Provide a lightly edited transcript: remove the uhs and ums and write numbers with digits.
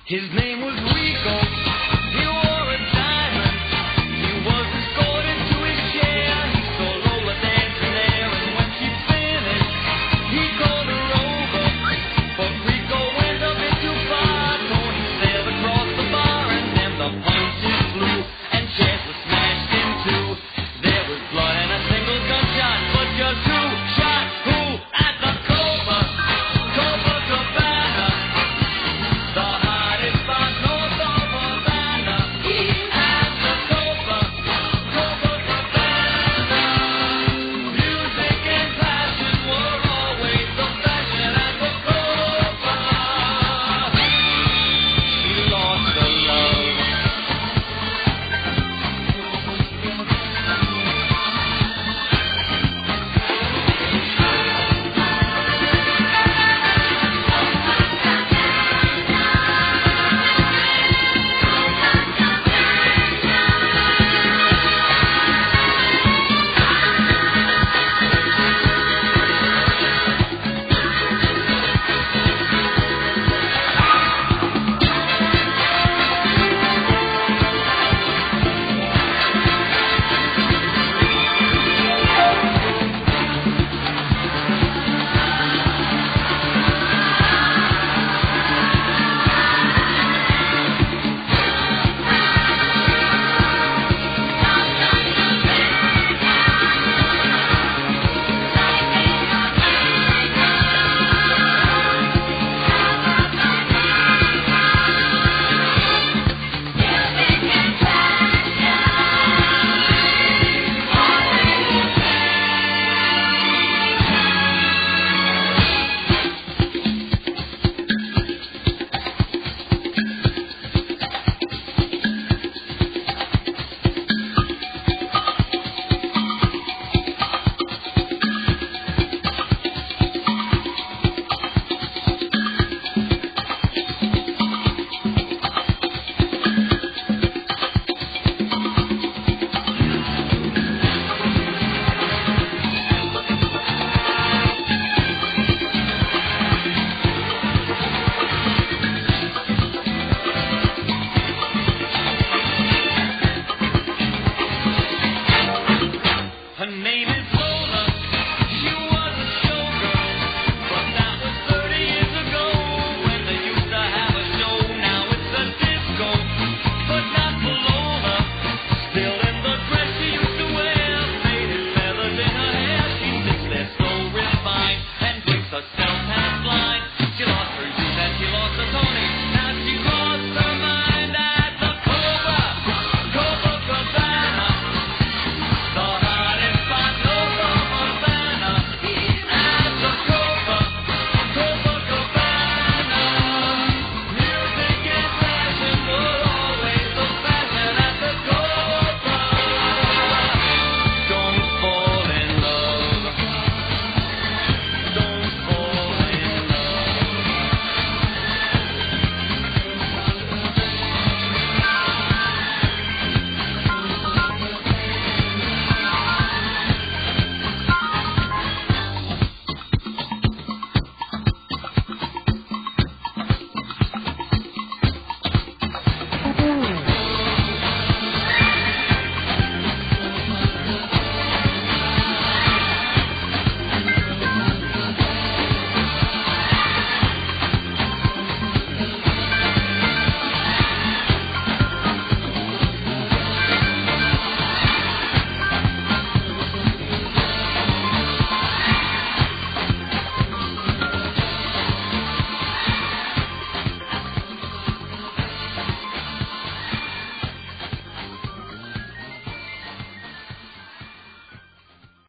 His name was Rico. He wore a diamond. He was escorted to his chair. He saw Lola dancing there, and when she finished, he called her over. But Rico went a bit too far. Tony sailed across the bar, and then the punches flew, and chairs were smashed in two. There was blood and a single gunshot, but just who shot who at the Cobra Cabana? The hottest spot north of Havana. At the Cobra Cabana. Music and passion were always the fashion at the Cobra. She lost her love. Her name is Lola. She was a showgirl, but that was 30 years ago when they used to have a show. Now it's a disco, but not for Lola. Still in the dress she used to wear, faded feathers in her hair. She sits there so refined and drinks herself half blind. She lost her